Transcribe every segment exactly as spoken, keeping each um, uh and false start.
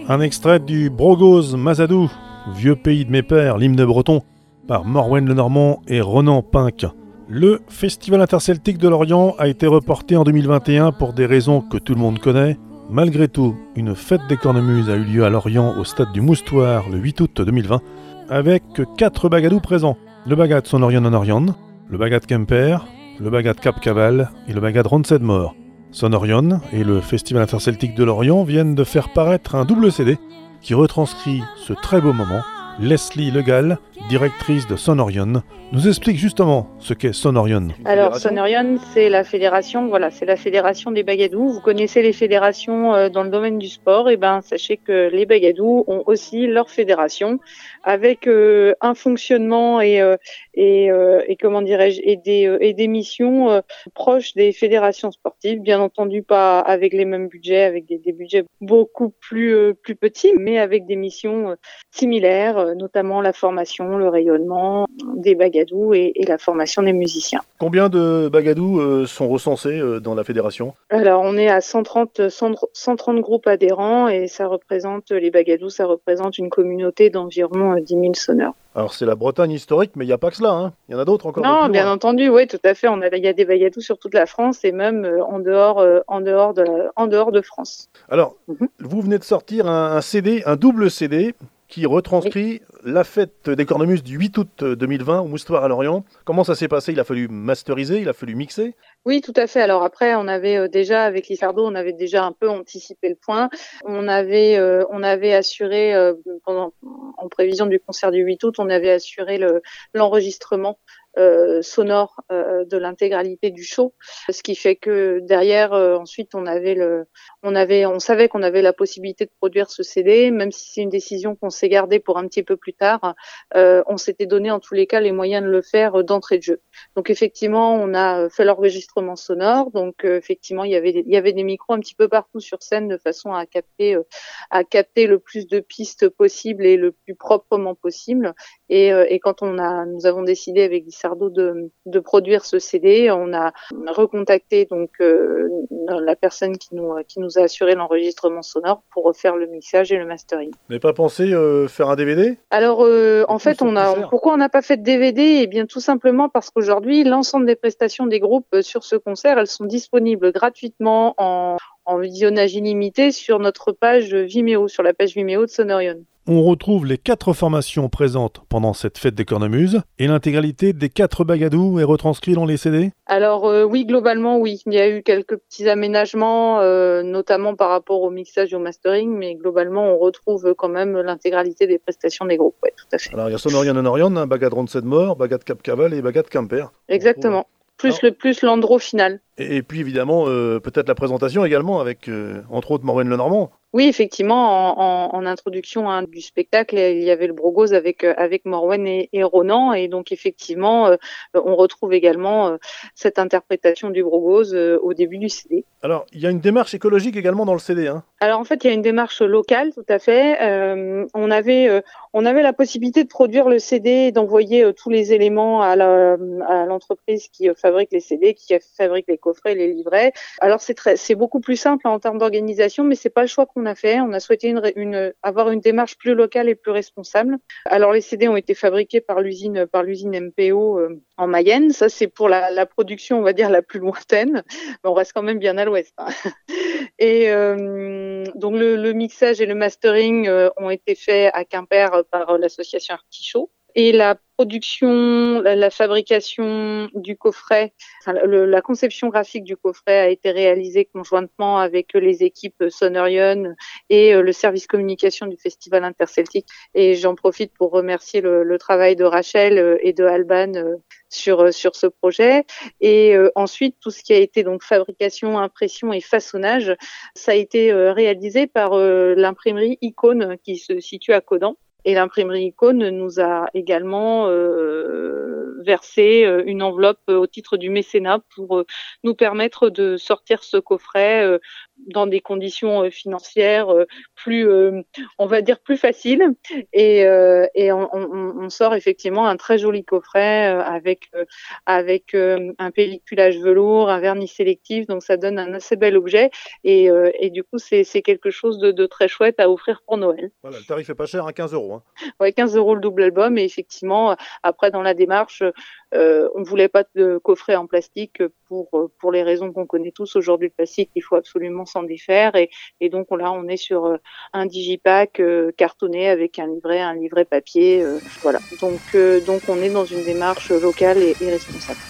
Un extrait du Brogos Mazadou, Vieux pays de mes pères, l'hymne breton, par Morwen Lenormand et Ronan Pinck. Le Festival interceltique de Lorient a été reporté en deux mille vingt et un pour des raisons que tout le monde connaît. Malgré tout, une fête des cornemuses a eu lieu à Lorient au stade du Moustoir le huit août deux mille vingt avec quatre bagadous présents. Le bagad Sonorion Honorion, le bagad Quimper, le bagad Cap Caval et le bagad Ronsedmore. Sonorion et le Festival interceltique de Lorient viennent de faire paraître un double C D qui retranscrit ce très beau moment. Leslie Legal, directrice de Sonorion, nous explique justement ce qu'est Sonorion. Alors Sonorion, c'est la fédération, voilà, c'est la fédération des bagadous. Vous connaissez les fédérations euh, dans le domaine du sport, et ben sachez que les bagadous ont aussi leur fédération avec euh, un fonctionnement et euh, et, euh, et comment dirais-je et des euh, et des missions euh, proches des fédérations sportives, bien entendu pas avec les mêmes budgets, avec des, des budgets beaucoup plus euh, plus petits, mais avec des missions euh, similaires, euh, notamment la formation, le rayonnement des bagadous et, et la formation des musiciens. Combien de bagadous euh, sont recensés euh, dans la fédération ? Alors on est à cent trente, cent trente groupes adhérents et ça représente, les bagadous, ça représente une communauté d'environ dix mille sonneurs. Alors c'est la Bretagne historique, mais il n'y a pas que cela, hein. Il y en a d'autres encore. Non, bien entendu, oui, tout à fait. On a, il y a des bagadous sur toute la France et même euh, en dehors, euh, en dehors de, en dehors de France. Alors, mm-hmm. vous venez de sortir un, un C D, un double C D qui retranscrit oui. la fête des cornemuses du huit août deux mille vingt au Moustoir à Lorient. Comment ça s'est passé ? Il a fallu masteriser, il a fallu mixer ? Oui, tout à fait. Alors après, on avait euh, déjà, avec Lissardo, on avait déjà un peu anticipé le point. On avait, euh, on avait assuré, euh, pendant, en prévision du concert du huit août, on avait assuré le, l'enregistrement Euh, sonore euh, de l'intégralité du show, ce qui fait que derrière euh, ensuite on avait le on avait on savait qu'on avait la possibilité de produire ce C D, même si c'est une décision qu'on s'est gardée pour un petit peu plus tard. Euh, on s'était donné en tous les cas les moyens de le faire d'entrée de jeu. Donc effectivement, on a fait l'enregistrement sonore, donc euh, effectivement, il y avait des, il y avait des micros un petit peu partout sur scène de façon à capter euh, à capter le plus de pistes possible et le plus proprement possible. Et, euh, et quand on a nous avons décidé avec Lissardo de, de produire ce C D, on a recontacté donc euh, la personne qui nous qui nous a assuré l'enregistrement sonore pour refaire le mixage et le mastering. Vous n'avez pas pensé euh, faire un D V D ? Alors euh, en fait, on a pourquoi on n'a pas fait de D V D ? Eh bien tout simplement parce qu'aujourd'hui, l'ensemble des prestations des groupes sur ce concert, elles sont disponibles gratuitement en en visionnage illimité sur notre page Vimeo, sur la page Vimeo de Sonorion. On retrouve les quatre formations présentes pendant cette fête des cornemuses et l'intégralité des quatre bagadous est retranscrite dans les C D ? Alors euh, oui, globalement oui. Il y a eu quelques petits aménagements, euh, notamment par rapport au mixage et au mastering, mais globalement on retrouve quand même l'intégralité des prestations des groupes. Ouais, tout à fait. Alors il y a Sonorion Honorion, hein, bagad Ronsedmore, bagad Cap Caval et bagad Quimper. Exactement. Plus Alors, le plus l'endro final. Et, et puis évidemment, euh, peut-être la présentation également avec, euh, entre autres, Morwen Lenormand. Oui, effectivement, en, en, en introduction hein, du spectacle, il y avait le Brogos avec avec Morwen et, et Ronan, et donc effectivement, euh, on retrouve également euh, cette interprétation du Brogos euh, au début du C D. Alors, il y a une démarche écologique également dans le C D, hein ? Alors en fait, il y a une démarche locale, tout à fait. Euh, on avait euh, on avait la possibilité de produire le C D et d'envoyer euh, tous les éléments à, la, à l'entreprise qui euh, fabrique les C D, qui fabrique les coffrets, les livrets. Alors c'est très, c'est beaucoup plus simple en termes d'organisation, mais c'est pas le choix qu'on a fait. On a souhaité une, une, avoir une démarche plus locale et plus responsable. Alors les C D ont été fabriqués par l'usine, par l'usine M P O euh, en Mayenne. Ça c'est pour la, la production, on va dire la plus lointaine. Mais on reste quand même bien à l'ouest. Hein. Et euh, donc le, le mixage et le mastering euh, ont été faits à Quimper par euh, l'association Artichaut. Et la production, la, la fabrication du coffret, enfin, le, la conception graphique du coffret a été réalisée conjointement avec les équipes Sonorion et euh, le service communication du Festival interceltique. Et j'en profite pour remercier le, le travail de Rachel euh, et de Alban euh, sur euh, sur ce projet. Et euh, ensuite, tout ce qui a été donc fabrication, impression et façonnage, ça a été euh, réalisé par euh, l'imprimerie Icône qui se situe à Caudan. Et l'imprimerie Icône nous a également euh, versé une enveloppe au titre du mécénat pour euh, nous permettre de sortir ce coffret euh, dans des conditions euh, financières euh, plus, euh, on va dire plus faciles, et, euh, et on, on, on sort effectivement un très joli coffret euh, avec euh, avec euh, un pelliculage velours, un vernis sélectif, donc ça donne un assez bel objet, et, euh, et du coup c'est, c'est quelque chose de, de très chouette à offrir pour Noël. Voilà, le tarif est pas cher, hein, quinze euros. Hein. Ouais, quinze euros le double album, et effectivement après dans la démarche, euh, on voulait pas de coffret en plastique pour pour les raisons qu'on connaît tous aujourd'hui. Le plastique, il faut absolument s'en défaire, et, et donc là on est sur un digipack euh, cartonné avec un livret, un livret papier, euh, voilà. Donc euh, donc on est dans une démarche locale et, et responsable.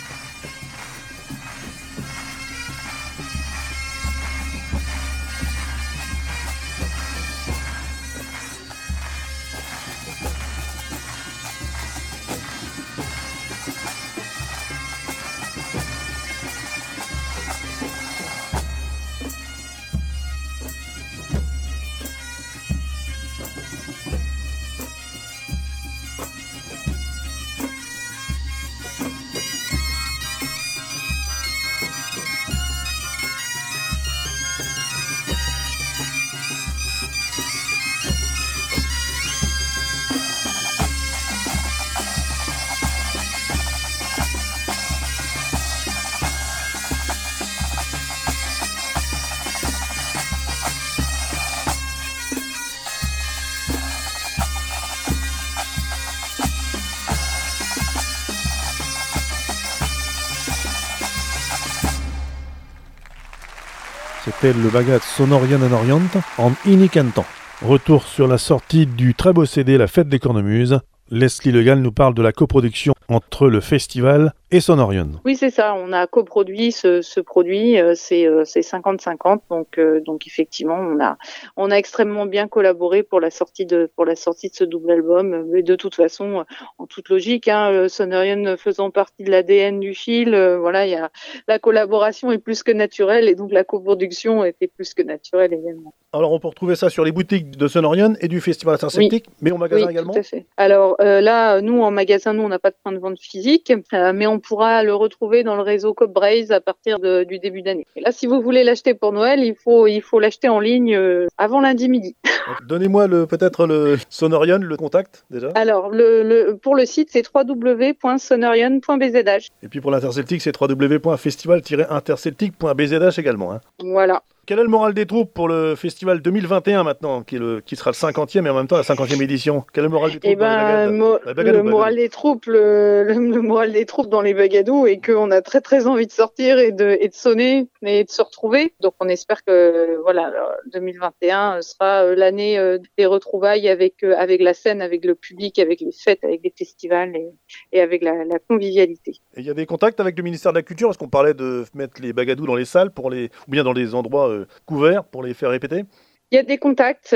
C'était le bagad Sonorian en Orient en Inicantan. Retour sur la sortie du très beau C D La Fête des Cornemuses. Leslie Legal nous parle de la coproduction entre le festival et Sonorion. Oui, c'est ça. On a coproduit ce, ce produit. Euh, c'est, euh, c'est cinquante cinquante. Donc, euh, donc effectivement, on a, on a extrêmement bien collaboré pour la sortie de, pour la sortie de ce double album. Mais de toute façon, en toute logique, hein, Sonorion faisant partie de l'A D N du fil, euh, voilà, il y a, la collaboration est plus que naturelle, et donc la coproduction était plus que naturelle également. Alors, on peut retrouver ça sur les boutiques de Sonorion et du Festival Interceltique, oui. Mais au magasin oui, également. Tout à fait. Alors euh, là, nous en magasin, nous on n'a pas de point de vente physique, euh, mais on pourra le retrouver dans le réseau Copbraze à partir de, du début d'année. Et là, si vous voulez l'acheter pour Noël, il faut il faut l'acheter en ligne euh, avant lundi midi. Donc, donnez-moi le peut-être le Sonorion, le contact déjà. Alors le, le pour le site, c'est w w w point sonorion point b z h. Et puis pour l'Interceltique, c'est w w w point festival tiret interceltique point b z h également. Hein. Voilà. Quel est le moral des troupes pour le festival deux mille vingt et un maintenant, qui, est le, qui sera le cinquantième et en même temps la cinquantième édition? Quel est le moral des troupes eh ben, dans les mo- la bagadou, le moral des troupes, le, le, le moral des troupes dans les bagadous est qu'on a très très envie de sortir et de, et de sonner et de se retrouver. Donc on espère que voilà, deux mille vingt et un sera l'année des retrouvailles avec avec la scène, avec le public, avec les fêtes, avec les festivals et, et avec la, la convivialité. Et il y a des contacts avec le ministère de la Culture? Est-ce qu'on parlait de mettre les bagadous dans les salles pour les, ou bien dans des endroits euh, couverts pour les faire répéter? Il y a des contacts,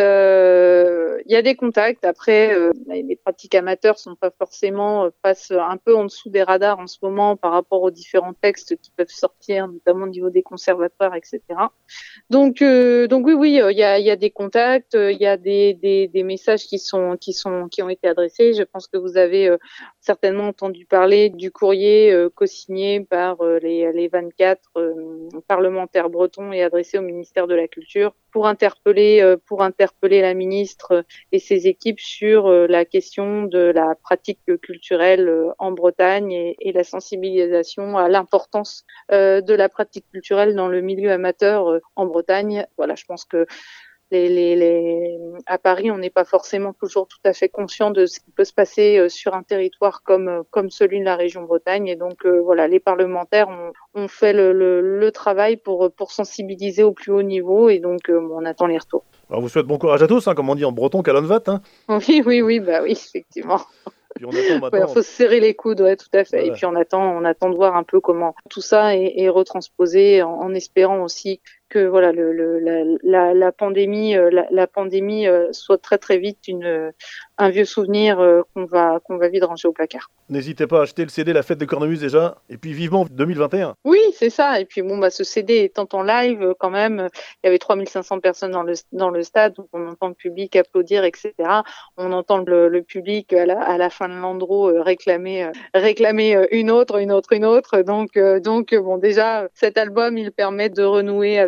euh, il y a des contacts. Après, euh, les pratiques amateurs sont pas forcément euh, passent un peu en dessous des radars en ce moment par rapport aux différents textes qui peuvent sortir, notamment au niveau des conservatoires, et cetera. Donc, euh, donc oui, oui, il y a, il y a des contacts, il y a des, des, des messages qui sont, qui sont, qui ont été adressés. Je pense que vous avez euh, certainement entendu parler du courrier euh, co-signé par euh, les, les vingt-quatre euh, parlementaires bretons et adressé au ministère de la Culture pour interpeller pour interpeller la ministre et ses équipes sur la question de la pratique culturelle en Bretagne et, et la sensibilisation à l'importance de la pratique culturelle dans le milieu amateur en Bretagne. Voilà, je pense que Les, les, les... à Paris, on n'est pas forcément toujours tout à fait conscient de ce qui peut se passer sur un territoire comme comme celui de la région Bretagne. Et donc euh, voilà, les parlementaires ont, ont fait le, le, le travail pour pour sensibiliser au plus haut niveau. Et donc euh, on attend les retours. Alors, vous souhaite bon courage à tous, hein, comme on dit en breton, calonvat. Hein. Oui, oui, oui, bah oui, effectivement. Puis on attend maintenant. Il ouais, faut se serrer les coudes, ouais, tout à fait. Voilà. Et puis on attend, on attend de voir un peu comment tout ça est, est retransposé, en, en espérant aussi que voilà le, le la, la, la pandémie la, la pandémie soit très très vite une un vieux souvenir qu'on va qu'on va vite ranger au placard. N'hésitez pas à acheter le C D La Fête des Cornemuses déjà, et puis vivement deux mille vingt et un. Oui, c'est ça. Et puis bon bah ce C D étant en live quand même, il y avait trois mille cinq cents personnes dans le dans le stade, donc on entend le public applaudir, et cetera. On entend le, le public à la à la fin de l'andro réclamer réclamer une autre, une autre, une autre. Donc donc bon déjà cet album il permet de renouer avec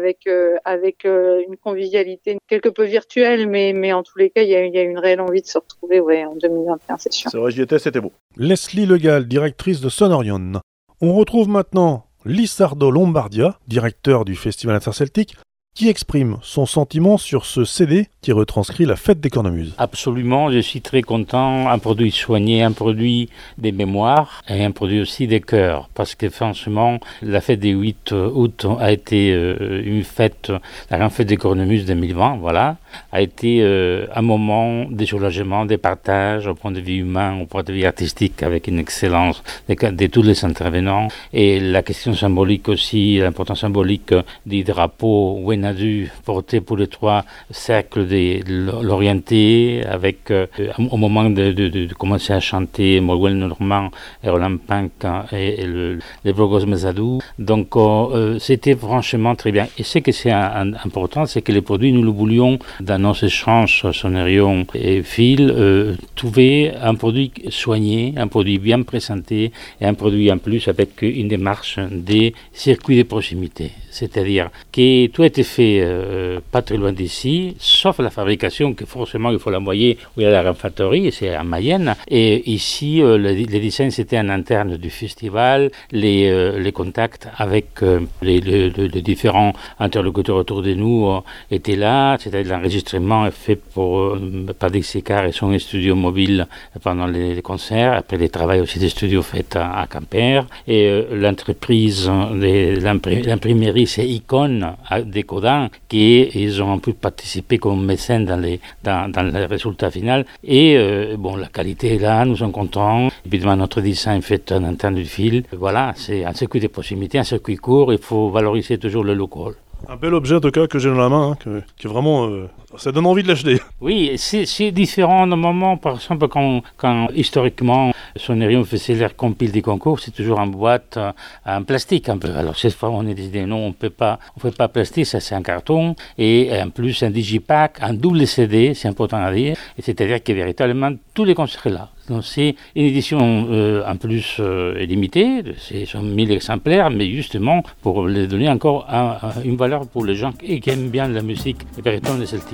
avec euh, avec euh, une convivialité quelque peu virtuelle, mais mais en tous les cas, il y a, il y a une réelle envie de se retrouver, ouais, en deux mille vingt et un, c'est sûr. C'est vrai, j'y étais, c'était beau. Leslie Legal, directrice de Sonorion. On retrouve maintenant Lissardo Lombardia, directeur du Festival Interceltique, qui exprime son sentiment sur ce C D qui retranscrit la fête des cornemuses. Absolument, je suis très content. Un produit soigné, un produit des mémoires et un produit aussi des cœurs. Parce que franchement, la fête des huit août a été euh, une fête, la grande fête des cornemuses deux mille vingt, voilà, a été euh, un moment de soulagement, de partage au point de vue humain, au point de vue artistique, avec une excellence de, de tous les intervenants. Et la question symbolique aussi, l'importance symbolique du drapeau Wenadu porté pour les trois cercles de l'orienté, avec euh, au moment de, de, de commencer à chanter Morwen Normand et Roland Pink et, et le, les Brogos Mesadou. Donc euh, c'était franchement très bien. Et ce que c'est un, un, important, c'est que les produits, nous le voulions dans nos échanges Sonorion et Phil, euh, trouver un produit soigné, un produit bien présenté et un produit en plus avec une démarche des circuits de proximité. C'est-à-dire que tout a été fait euh, pas très loin d'ici, sauf la fabrication, que forcément il faut l'envoyer où il y a la Ramfactory, et c'est à Mayenne. Et ici, euh, le, les designs c'était en interne du festival, les, euh, les contacts avec euh, les, les, les différents interlocuteurs autour de nous euh, étaient là, c'est-à-dire l'enregistrement est fait pour, euh, par Dixicar et son studio mobile pendant les, les concerts, après les travaux aussi des studios faits à, à Quimper, et euh, l'entreprise, de, l'imprimerie, c'est Icon des Codins, qui ils ont pu participer comme mécènes dans les dans, dans le résultat final. Et euh, bon, la qualité est là, nous sommes contents. Évidemment, notre design fait en interne du fil. Voilà, c'est un circuit de proximité, un circuit court. Il faut valoriser toujours le local. Un bel objet en tout cas que j'ai dans la main, hein, que, qui est vraiment, euh, ça donne envie de l'acheter. Oui, c'est, c'est différent normalement. Par exemple, quand, quand historiquement Sonorion faisait l'air compile des concours, c'est toujours en boîte, euh, en plastique un peu. Alors cette fois, on a décidé non, on peut pas, on fait pas plastique, ça c'est un carton et en plus un digipack, un double C D, c'est important à dire. Et c'est-à-dire que véritablement tous les concerts sont là. Donc c'est une édition euh, en plus euh, limitée, c'est sont mille exemplaires, mais justement pour les donner encore un, un, une valeur pour les gens qui aiment bien la musique et véritablement celtique.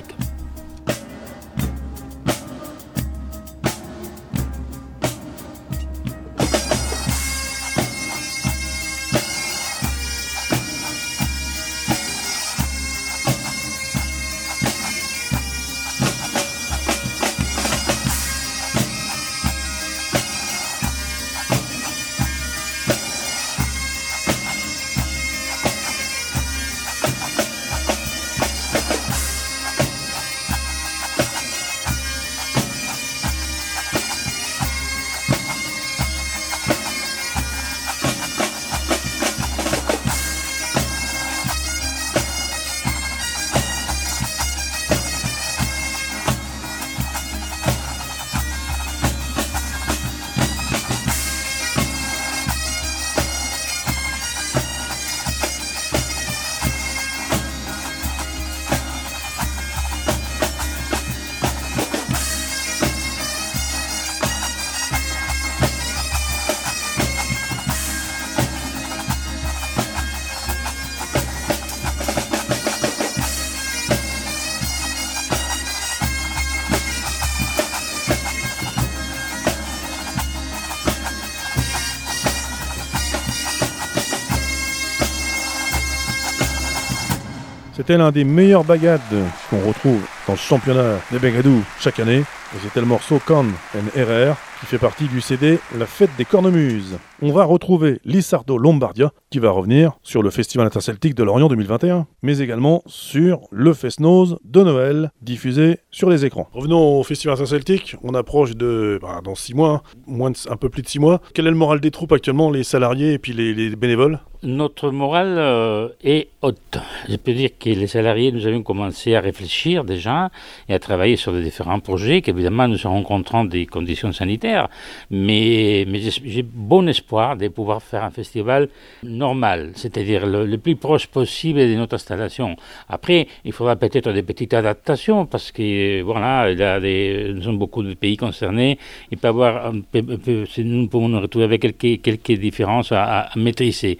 C'était l'un des meilleurs bagades qu'on retrouve dans le championnat des Bégadou chaque année. Et c'était le morceau Can and R R qui fait partie du C D La Fête des Cornemuses. On va retrouver Lissardo Lombardia qui va revenir sur le Festival Interceltique de Lorient deux mille vingt et un, mais également sur le Fest-Noz de Noël diffusé sur les écrans. Revenons au Festival Interceltique, on approche de, bah, dans six mois, moins de, un peu plus de six mois. Quel est le moral des troupes actuellement, les salariés et puis les, les bénévoles ? Notre morale euh, est haute. Je peux dire que les salariés, nous avions commencé à réfléchir déjà et à travailler sur des différents projets qu'évidemment nous rencontrons des conditions sanitaires, mais, mais j'ai, j'ai bon espoir de pouvoir faire un festival normal, c'est-à-dire le, le plus proche possible de notre installation. Après, il faudra peut-être des petites adaptations parce que voilà, il y a des, nous sommes beaucoup de pays concernés. Il peut y avoir un peu, un peu, nous pouvons nous retrouver avec quelques, quelques différences à, à maîtriser.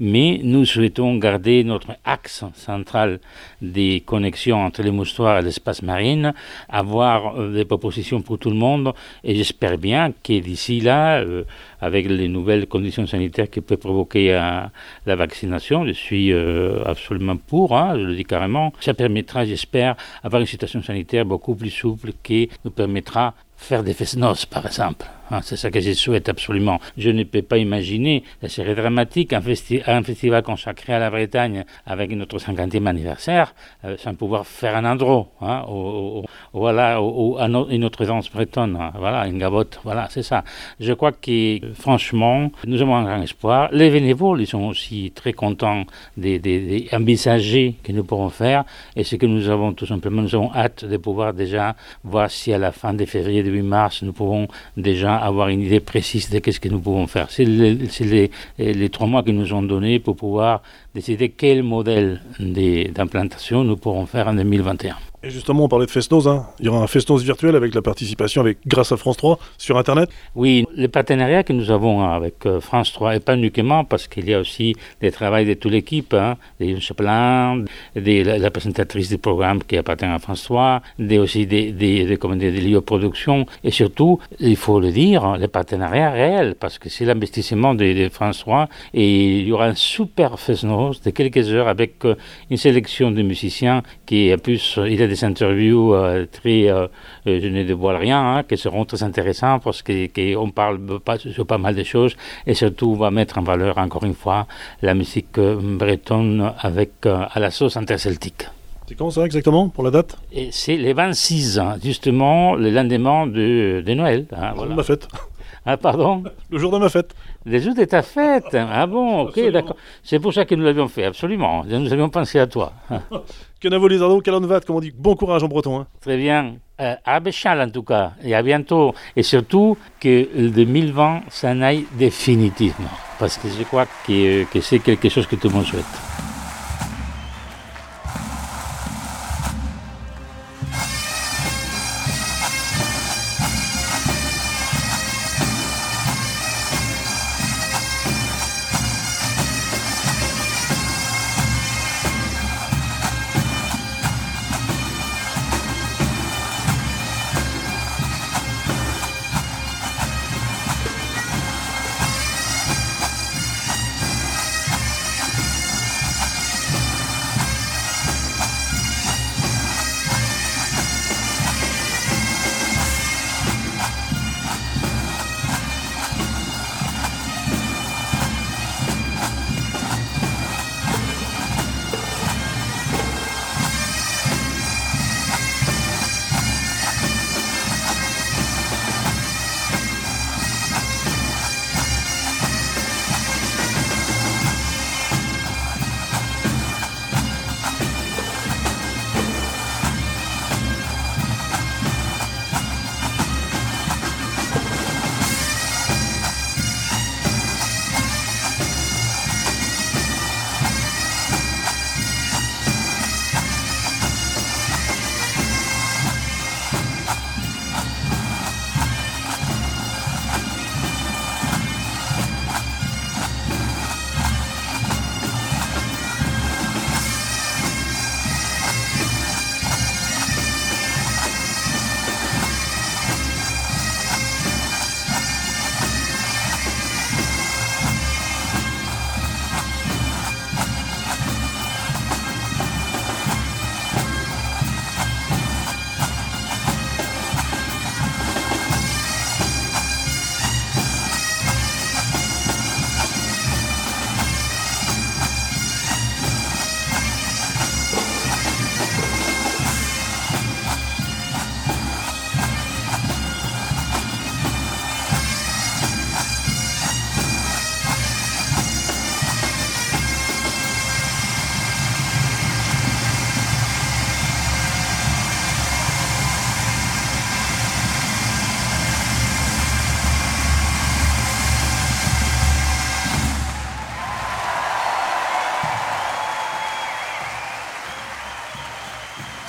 mais nous souhaitons garder notre axe central des connexions entre les moustoirs et l'espace marine, avoir euh, des propositions pour tout le monde, et j'espère bien que d'ici là, euh, avec les nouvelles conditions sanitaires qui peuvent provoquer euh, la vaccination, je suis euh, absolument pour, hein, je le dis carrément, ça permettra, j'espère, avoir une situation sanitaire beaucoup plus souple qui nous permettra faire des fest-noces, par exemple. Hein, c'est ça que je souhaite absolument. Je ne peux pas imaginer, ça serait dramatique, un, festi- un festival consacré à la Bretagne avec notre cinquantième anniversaire, euh, sans pouvoir faire un andro, hein, ou, ou, voilà, ou, ou un autre, une autre danse bretonne, hein, voilà, une gabotte, voilà, c'est ça. Je crois que, franchement, nous avons un grand espoir. Les bénévoles, ils sont aussi très contents des, des, des envisager que nous pourrons faire, et ce que nous avons tout simplement, nous avons hâte de pouvoir déjà voir si à la fin de février, début mars, nous pouvons déjà avoir une idée précise de qu'est-ce que nous pouvons faire. C'est, les, c'est les, les trois mois qu'ils nous ont donnés pour pouvoir décider quel modèle de, d'implantation nous pourrons faire en deux mille vingt et un. Et justement, on parlait de Fest-Noz, hein. Il y aura un Fest-Noz virtuel avec la participation avec, grâce à France trois sur Internet. Oui, le partenariat que nous avons avec euh, France trois, et pas uniquement parce qu'il y a aussi des travaux de toute l'équipe, hein, des Chapelain, des, la, la présentatrice du programme qui appartient à France trois, des, aussi des, des, des, des, des lieux de production, et surtout, il faut le dire, le partenariat réel, parce que c'est l'investissement de, de France trois, et il y aura un super Fest-Noz de quelques heures avec euh, une sélection de musiciens qui, en plus, il y a des interviews euh, très, euh, je ne dévoile rien, hein, qui seront très intéressants parce qu'on parle pas, sur pas mal de choses, et surtout on va mettre en valeur encore une fois la musique euh, bretonne avec euh, à la sauce interceltique. C'est quand ça exactement pour la date? Et c'est les vingt-six, hein, justement le lendemain de, de Noël. Hein, Le voilà. jour de ma fête. Ah pardon? Le jour de ma fête. Le jour de ta fête. Ah bon, ok, absolument. D'accord. C'est pour ça que nous l'avions fait, absolument. Nous avions pensé à toi. Kenavo Lizardo, Kalonvat, comme on dit, bon courage en breton. Hein. Très bien. Euh, à Béchal en tout cas, et à bientôt. Et surtout que le deux mille vingt s'en aille définitivement. Parce que je crois que, que c'est quelque chose que tout le monde souhaite.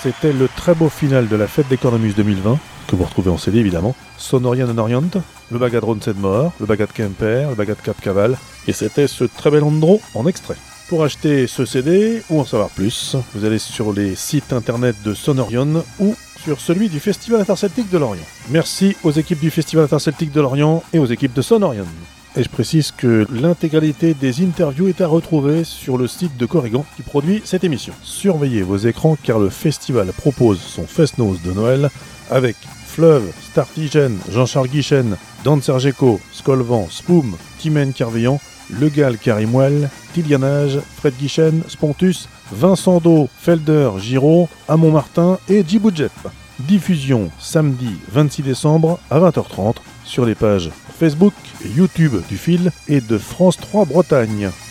C'était le très beau final de la fête des cornemuses deux mille vingt, que vous retrouvez en C D évidemment. Sonorian en Orient, le Bagad Ronsedmoor, le Bagad Kemper, le Bagad Cap Caval, et c'était ce très bel Andro en extrait. Pour acheter ce C D ou en savoir plus, vous allez sur les sites internet de Sonorion ou sur celui du Festival Interceltique de Lorient. Merci aux équipes du Festival Interceltique de Lorient et aux équipes de Sonorion. Et je précise que l'intégralité des interviews est à retrouver sur le site de Corrigan qui produit cette émission. Surveillez vos écrans car le festival propose son Fest-Noz de Noël avec Fleuve, Startigen, Jean-Charles Guichen, Dan Sergeco, Skolvan, Spoum, Timen Carveillan, Le Gall Carimouel, Tilianage, Fred Guichen, Spontus, Vincent Do, Felder, Giraud, Amon Martin et Djiboudjep. Diffusion samedi vingt-six décembre à vingt heures trente sur les pages Facebook et YouTube du Fil et de France trois Bretagne.